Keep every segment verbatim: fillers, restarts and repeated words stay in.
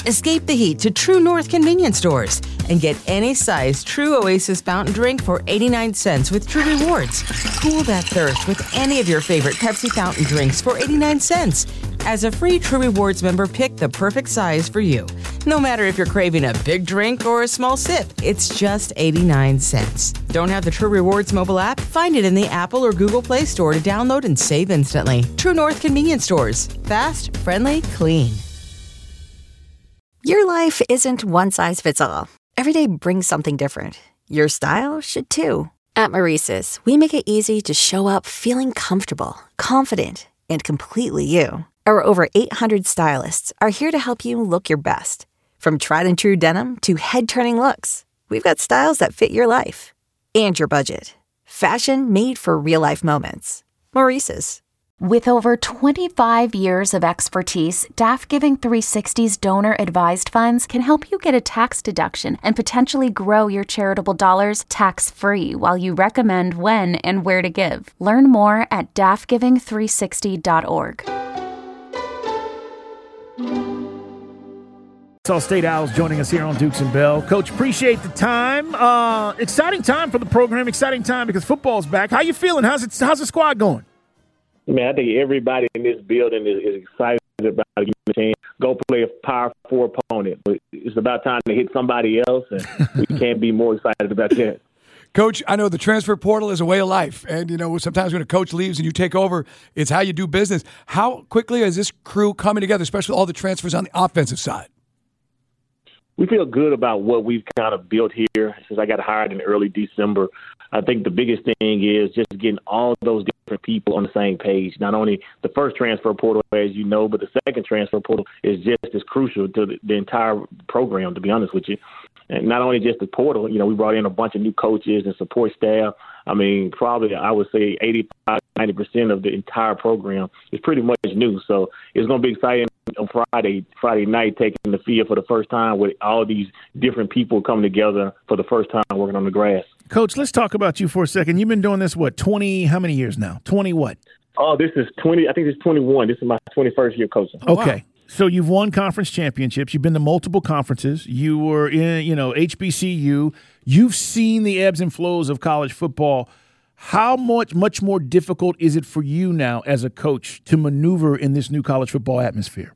Escape the heat to True North convenience stores and get any size True Oasis fountain drink for eighty-nine cents with True Rewards. Cool that thirst with any of your favorite Pepsi fountain drinks for eighty-nine cents. As a free True Rewards member, pick the perfect size for you. No matter if you're craving a big drink or a small sip, it's just eighty-nine cents. Don't have the True Rewards mobile app? Find it in the Apple or Google Play Store to download and save instantly. True North convenience stores. Fast, friendly, clean. Your life isn't one size fits all. Every day brings something different. Your style should too. At Maurice's, we make it easy to show up feeling comfortable, confident, and completely you. Our over eight hundred stylists are here to help you look your best. From tried and true denim to head-turning looks, we've got styles that fit your life and your budget. Fashion made for real-life moments. Maurice's. With over twenty-five years of expertise, D A F Giving three sixty's donor-advised funds can help you get a tax deduction and potentially grow your charitable dollars tax-free while you recommend when and where to give. Learn more at D A F giving three sixty dot org. All State Owls joining us here on Dukes and Bell. Coach, appreciate the time. Uh, exciting time for the program. Exciting time because football's back. How you feeling? How's it? How's the squad going? Man, I think everybody in this building is, is excited about getting a chance. Go play a Power Four opponent. But it's about time to hit somebody else, and we can't be more excited about that. Coach, I know the transfer portal is a way of life. And, you know, sometimes when a coach leaves and you take over, it's how you do business. How quickly is this crew coming together, especially all the transfers on the offensive side? We feel good about what we've kind of built here since I got hired in early December. I think the biggest thing is just getting all those different people on the same page. Not only the first transfer portal, as you know, but the second transfer portal is just as crucial to the, the entire program, to be honest with you. And not only just the portal, you know, we brought in a bunch of new coaches and support staff. I mean, probably I would say eighty-five, ninety percent of the entire program is pretty much new. So it's going to be exciting on Friday, Friday night, taking the field for the first time with all these different people coming together for the first time working on the grass. Coach, let's talk about you for a second. You've been doing this, what, twenty, how many years now? twenty what? Oh, this is twenty, I think it's twenty-one. This is my twenty-first year coaching. Okay. Wow. So you've won conference championships. You've been to multiple conferences. You were in, you know, H B C U. You've seen the ebbs and flows of college football. How much, much more difficult is it for you now as a coach to maneuver in this new college football atmosphere?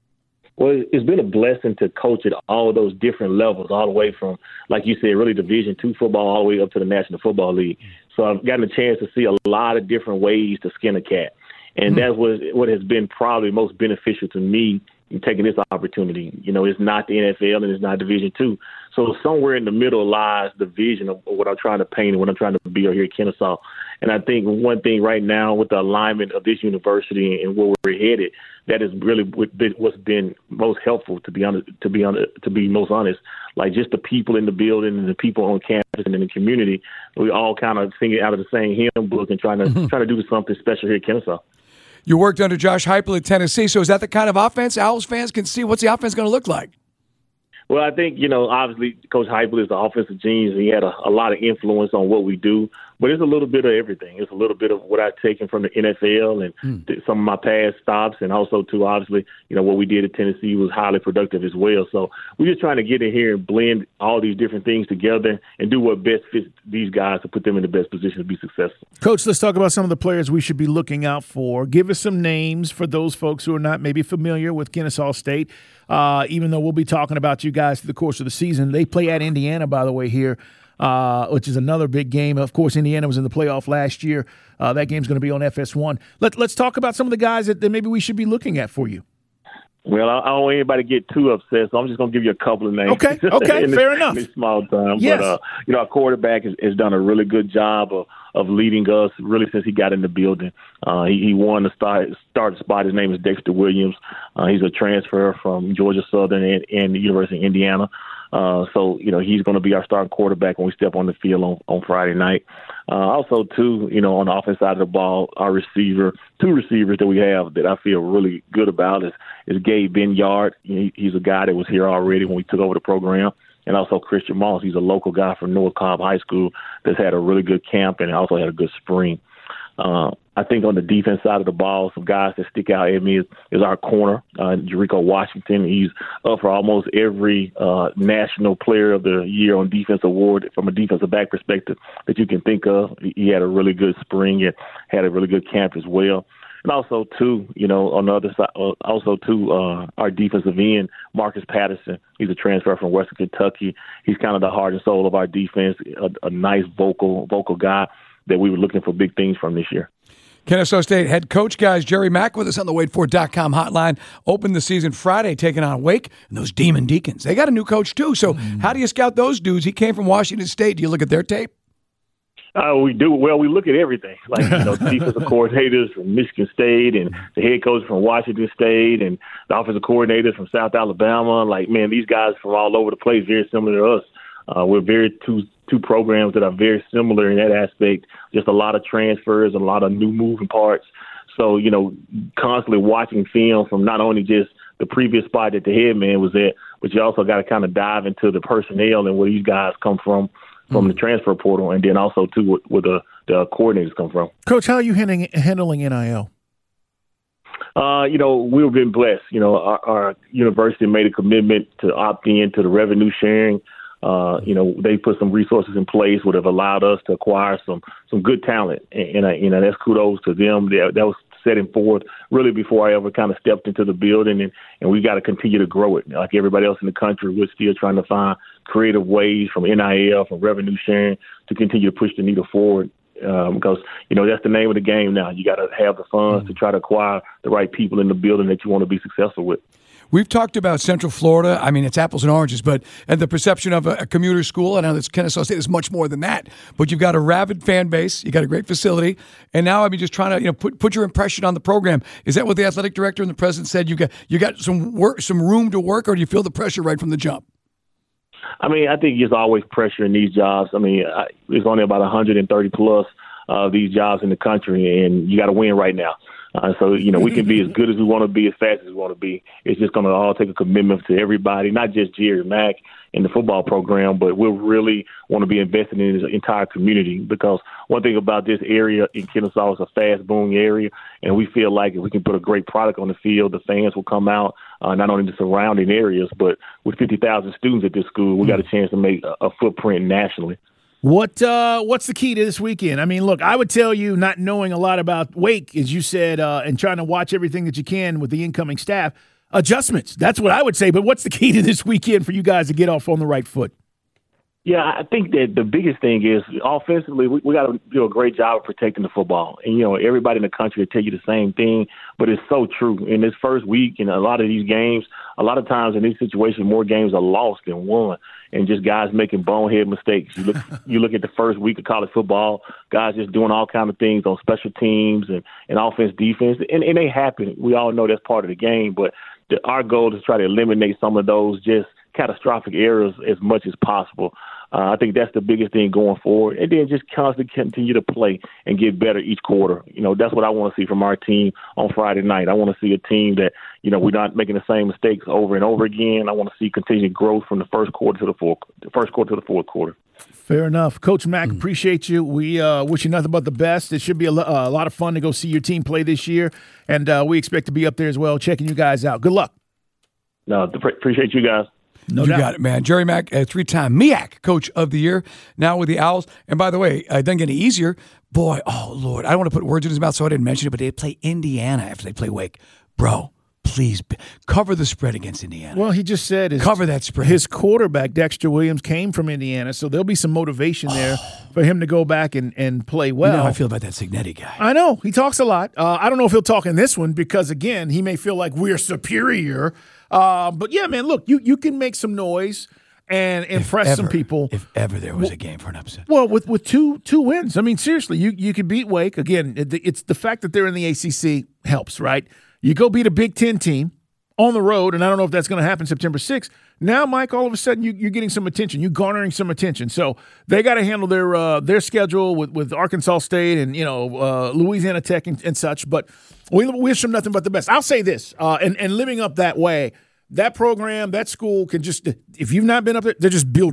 Well, it's been a blessing to coach at all of those different levels, all the way from, like you said, really Division two football all the way up to the National Football League. So I've gotten a chance to see a lot of different ways to skin a cat. And that's what what has been probably most beneficial to me in taking this opportunity. You know, it's not the N F L and it's not Division two. So somewhere in the middle lies the vision of what I'm trying to paint and what I'm trying to build here at Kennesaw. And I think one thing right now with the alignment of this university and where we're headed, that is really what's been most helpful, to be honest, to be honest, to be most honest. Like just the people in the building and the people on campus and in the community, we all kind of sing it out of the same hymn book and trying to mm-hmm. trying to do something special here at Kennesaw. You worked under Josh Heupel at Tennessee, so is that the kind of offense Owls fans can see? What's the offense going to look like? Well, I think, you know, obviously Coach Heupel is the offensive genius. He had a, a lot of influence on what we do, but it's a little bit of everything. It's a little bit of what I've taken from the N F L and mm. th- some of my past stops, and also, too, obviously, you know, what we did at Tennessee was highly productive as well. So we're just trying to get in here and blend all these different things together and do what best fits these guys to put them in the best position to be successful. Coach, let's talk about some of the players we should be looking out for. Give us some names for those folks who are not maybe familiar with Kennesaw State. Uh, even though we'll be talking about you guys through the course of the season. They play at Indiana, by the way, here, uh, which is another big game. Of course, Indiana was in the playoff last year. Uh, that game's going to be on F S one. Let, let's talk about some of the guys that, that maybe we should be looking at for you. Well, I don't want anybody to get too upset, so I'm just going to give you a couple of names. Okay, okay, this, fair enough. In this small time. Yes. But, uh, you know, our quarterback has, has done a really good job of, of leading us really since he got in the building. Uh, he, he won the start, start spot. His name is Dexter Williams. Uh, he's a transfer from Georgia Southern and, and the University of Indiana. Uh, so, you know, he's going to be our starting quarterback when we step on the field on, on Friday night. Uh, also, too, you know, on the offense side of the ball, our receiver, two receivers that we have that I feel really good about is, is Gabe Benyard. He, he's a guy that was here already when we took over the program. And also Christian Moss. He's a local guy from North Cobb High School that's had a really good camp and also had a good spring. Uh, I think on the defense side of the ball, some guys that stick out at me is, is our corner, uh, Jericho Washington. He's up for almost every uh, National Player of the Year on Defense award from a defensive back perspective that you can think of. He had a really good spring and had a really good camp as well. And also, too, you know, on the other side, also, too, uh, our defensive end, Marcus Patterson. He's a transfer from Western Kentucky. He's kind of the heart and soul of our defense, a, a nice vocal, vocal guy that we were looking for big things from this year. Kennesaw State head coach, guys, Jerry Mack with us on the Wade Ford dot com hotline. Opened the season Friday, taking on Wake, and those Demon Deacons. They got a new coach, too. So mm. how do you scout those dudes? He came from Washington State. Do you look at their tape? Uh, we do. Well, we look at everything, like, you know, defensive coordinators from Michigan State and the head coach from Washington State and the offensive coordinators from South Alabama. Like, man, these guys from all over the place, very similar to us. Uh, we're very two two programs that are very similar in that aspect. Just a lot of transfers, a lot of new moving parts. So, you know, constantly watching film from not only just the previous spot that the head man was at, but you also got to kind of dive into the personnel and where these guys come from. From the transfer portal, and then also, too, where the, the coordinators come from. Coach, how are you handling, handling N I L? Uh, you know, we've been blessed. You know, our, our university made a commitment to opt in to the revenue sharing. Uh, you know, they put some resources in place that have allowed us to acquire some some good talent, and, and uh, you know, that's kudos to them. That, that was setting forth really before I ever kind of stepped into the building, and, and we got to continue to grow it. Like everybody else in the country, we're still trying to find creative ways from N I L, from revenue sharing, to continue to push the needle forward. Um, because, you know, that's the name of the game now. You got to have the funds mm-hmm. to try to acquire the right people in the building that you want to be successful with. We've talked about Central Florida. I mean, it's apples and oranges, but and the perception of a, a commuter school, I know that Kennesaw State is much more than that, but you've got a rabid fan base, you got a great facility, and now I mean, just trying to you know put put your impression on the program. Is that what the athletic director and the president said? You got you got some work, some room to work, or do you feel the pressure right from the jump? I mean, I think there's always pressure in these jobs. I mean, I, there's only about one hundred thirty plus of uh, these jobs in the country, and you got to win right now. Uh, so, you know, we can be as good as we want to be, as fast as we want to be. It's just going to all take a commitment to everybody, not just Jerry Mack in the football program, but we really want to be invested in this entire community, because one thing about this area in Kennesaw is a fast-booming area, and we feel like if we can put a great product on the field, the fans will come out, uh, not only the surrounding areas, but with fifty thousand students at this school, we got a chance to make a, a footprint nationally. What uh, what's the key to this weekend? I mean, look, I would tell you, not knowing a lot about Wake, as you said, uh, and trying to watch everything that you can with the incoming staff, adjustments. That's what I would say. But what's the key to this weekend for you guys to get off on the right foot? Yeah, I think that the biggest thing is offensively, we, we got to do a great job of protecting the football. And, you know, everybody in the country will tell you the same thing, but it's so true. In this first week, in a lot of these games, a lot of times in these situations, more games are lost than won. And just guys making bonehead mistakes. You look, you look at the first week of college football, guys just doing all kinds of things on special teams and, and offense, defense, and, and they happen. We all know that's part of the game, but the, our goal is to try to eliminate some of those just catastrophic errors as much as possible. Uh, I think that's the biggest thing going forward. And then just constantly continue to play and get better each quarter. You know, that's what I want to see from our team on Friday night. I want to see a team that, you know, we're not making the same mistakes over and over again. I want to see continued growth from the first quarter to the fourth, the first quarter to the fourth quarter. Fair enough. Coach Mack, mm. appreciate you. We uh, wish you nothing but the best. It should be a, uh, a lot of fun to go see your team play this year. And uh, we expect to be up there as well, checking you guys out. Good luck. No, appreciate you guys. No you doubt. Got it, man. Jerry Mack, a three-time M E A C Coach of the Year, now with the Owls. And by the way, it doesn't get any easier. Boy, oh, Lord, I don't want to put words in his mouth, so I didn't mention it, but they play Indiana after they play Wake. Bro, please cover the spread against Indiana. Well, he just said his, cover that spread. His quarterback, Dexter Williams, came from Indiana, so there'll be some motivation there for him to go back and, and play well. You know how I feel about that Cignetti guy. I know. He talks a lot. Uh, I don't know if he'll talk in this one because, again, he may feel like we're superior. Uh, but, yeah, man, look, you, you can make some noise and impress ever, some people. If ever there was well, a game for an upset. Well, with, with two two wins. I mean, seriously, you, you could beat Wake. Again, it, it's the fact that they're in the A C C helps, right? You go beat a Big Ten team on the road, and I don't know if that's going to happen September sixth. Now, Mike, all of a sudden you, you're getting some attention. You're garnering some attention. So they got to handle their uh, their schedule with, with Arkansas State and, you know, uh, Louisiana Tech and, and such. But we wish them nothing but the best. I'll say this, uh, and, and living up that way, that program, that school can just – if you've not been up there, they're just building.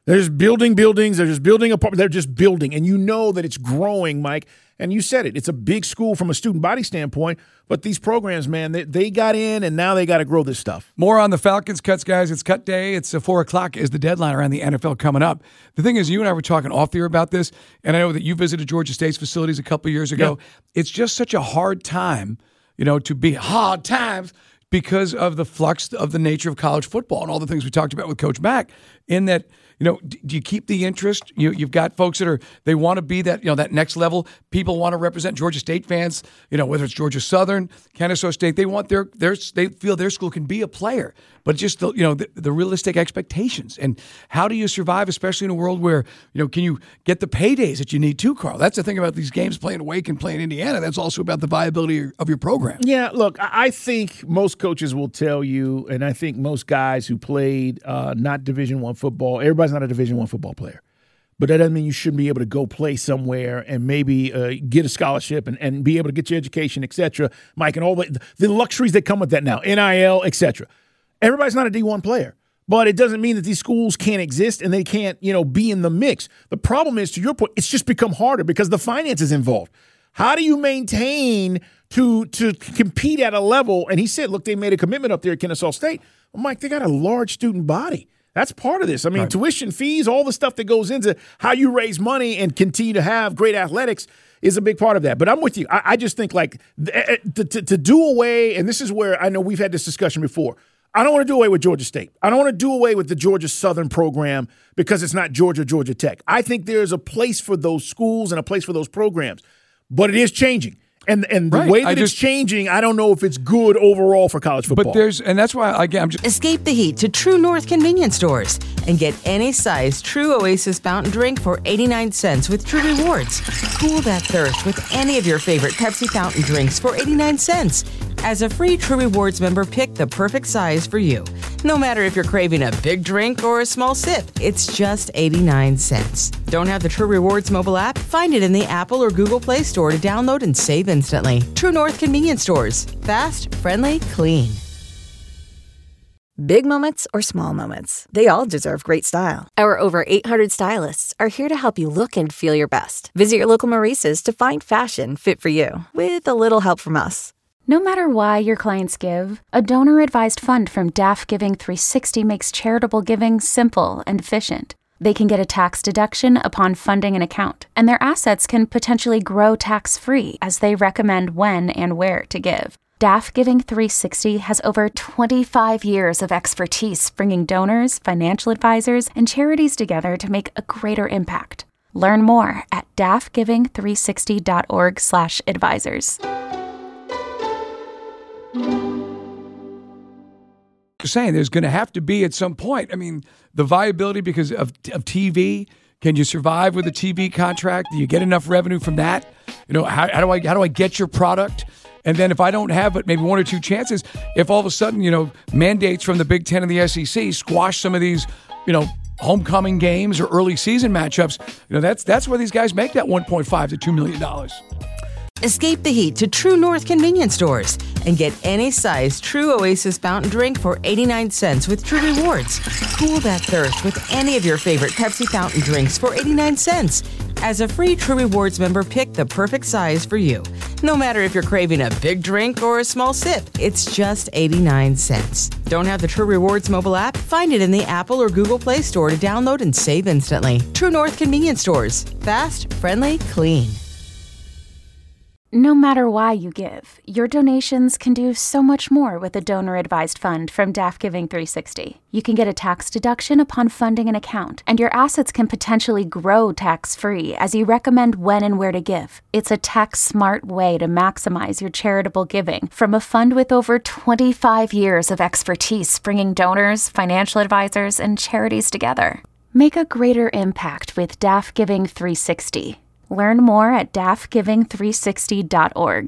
They're just building buildings. They're just building apartments. They're just building. And you know that it's growing, Mike. And you said it. It's a big school from a student body standpoint. But these programs, man, they, they got in, and now they got to grow this stuff. More on the Falcons cuts, guys. It's cut day. It's uh, four o'clock is the deadline around the N F L coming up. The thing is, you and I were talking off the air about this, and I know that you visited Georgia State's facilities a couple of years ago. Yeah. It's just such a hard time, you know, to be hard times because of the flux of the nature of college football and all the things we talked about with Coach Mack, in that, you know, do you keep the interest? You, you've got folks that are, they want to be that, you know, that next level. People want to represent Georgia State fans, you know, whether it's Georgia Southern, Kennesaw State, they want their, their they feel their school can be a player, but just the, you know, the, the realistic expectations. And how do you survive, especially in a world where, you know, can you get the paydays that you need to, Carl? That's the thing about these games, playing Wake and playing Indiana. That's also about the viability of your program. Yeah, look, I think most coaches will tell you, and I think most guys who played uh, not Division One football, everybody's not a Division One football player. But that doesn't mean you shouldn't be able to go play somewhere and maybe uh, get a scholarship and, and be able to get your education, et cetera, Mike, and all the, the luxuries that come with that now, N I L, et cetera. Everybody's not a D one player. But it doesn't mean that these schools can't exist and they can't, you know, be in the mix. The problem is, to your point, it's just become harder because the finances involved. How do you maintain to to compete at a level? And he said, look, they made a commitment up there at Kennesaw State. Well, Mike, they got a large student body. That's part of this. I mean, right. Tuition fees, all the stuff that goes into how you raise money and continue to have great athletics is a big part of that. But I'm with you. I, I just think, like, to, to, to do away, and this is where I know we've had this discussion before, I don't want to do away with Georgia State. I don't want to do away with the Georgia Southern program because it's not Georgia, Georgia Tech. I think there's a place for those schools and a place for those programs. But it is changing. And and the right. way that I just, it's changing, I don't know if it's good overall for college football. But there's, and that's why, again, I'm just. Escape the heat to True North convenience stores and get any size True Oasis fountain drink for eighty-nine cents with True Rewards. Cool that thirst with any of your favorite Pepsi fountain drinks for eighty-nine cents. As a free True Rewards member, pick the perfect size for you. No matter if you're craving a big drink or a small sip, it's just eighty-nine cents. Don't have the True Rewards mobile app? Find it in the Apple or Google Play Store to download and save instantly. True North convenience stores. Fast, friendly, clean. Big moments or small moments, they all deserve great style. Our over eight hundred stylists are here to help you look and feel your best. Visit your local Maurice's to find fashion fit for you, with a little help from us. No matter why your clients give, a donor-advised fund from D A F Giving three sixty makes charitable giving simple and efficient. They can get a tax deduction upon funding an account, and their assets can potentially grow tax-free as they recommend when and where to give. D A F Giving three sixty has over twenty-five years of expertise bringing donors, financial advisors, and charities together to make a greater impact. Learn more at dafgiving three sixty dot org slash advisors. Saying there's going to have to be at some point. I mean, the viability because of, of T V. Can you survive with a T V contract? Do you get enough revenue from that? You know, how, how do I how do I get your product? And then if I don't have it, maybe one or two chances. If all of a sudden, you know, mandates from the Big Ten and the S E C squash some of these, you know, homecoming games or early season matchups, you know, that's that's where these guys make that one point five to two million dollars. Escape the heat to True North convenience stores and get any size True Oasis fountain drink for eighty-nine cents with True Rewards. Cool that thirst with any of your favorite Pepsi fountain drinks for eighty-nine cents. As a free True Rewards member, pick the perfect size for you. No matter if you're craving a big drink or a small sip, it's just eighty-nine cents. Don't have the True Rewards mobile app? Find it in the Apple or Google Play Store to download and save instantly. True North convenience stores. Fast, friendly, clean. No matter why you give, your donations can do so much more with a donor-advised fund from D A F Giving three sixty. You can get a tax deduction upon funding an account, and your assets can potentially grow tax-free as you recommend when and where to give. It's a tax-smart way to maximize your charitable giving from a fund with over twenty-five years of expertise bringing donors, financial advisors, and charities together. Make a greater impact with D A F Giving three sixty. Learn more at dafgiving three sixty dot org.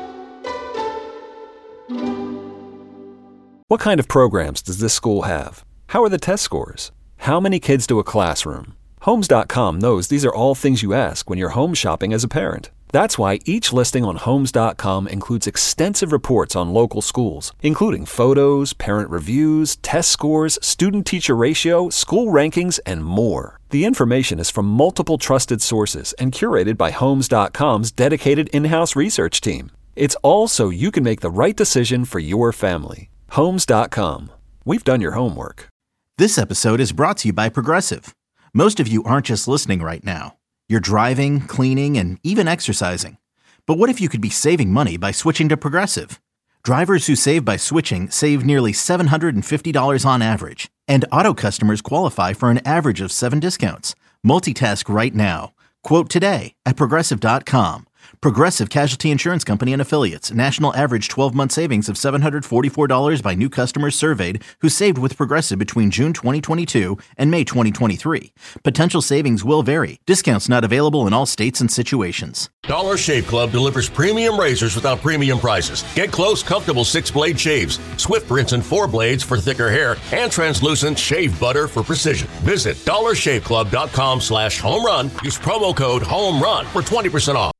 What kind of programs does this school have? How are the test scores? How many kids to a classroom? Homes dot com knows these are all things you ask when you're home shopping as a parent. That's why each listing on Homes dot com includes extensive reports on local schools, including photos, parent reviews, test scores, student-teacher ratio, school rankings, and more. The information is from multiple trusted sources and curated by Homes dot com's dedicated in-house research team. It's all so you can make the right decision for your family. Homes dot com. We've done your homework. This episode is brought to you by Progressive. Most of you aren't just listening right now. You're driving, cleaning, and even exercising. But what if you could be saving money by switching to Progressive? Drivers who save by switching save nearly seven hundred fifty dollars on average. And auto customers qualify for an average of seven discounts. Multitask right now. Quote today at Progressive dot com. Progressive Casualty Insurance Company and Affiliates. National average twelve-month savings of seven hundred forty-four dollars by new customers surveyed who saved with Progressive between June twenty twenty-two and May twenty twenty-three. Potential savings will vary. Discounts not available in all states and situations. Dollar Shave Club delivers premium razors without premium prices. Get close, comfortable six-blade shaves, Swift rinse and four blades for thicker hair, and translucent shave butter for precision. Visit dollar shave club dot com slash home run. Use promo code HOME RUN for twenty percent off.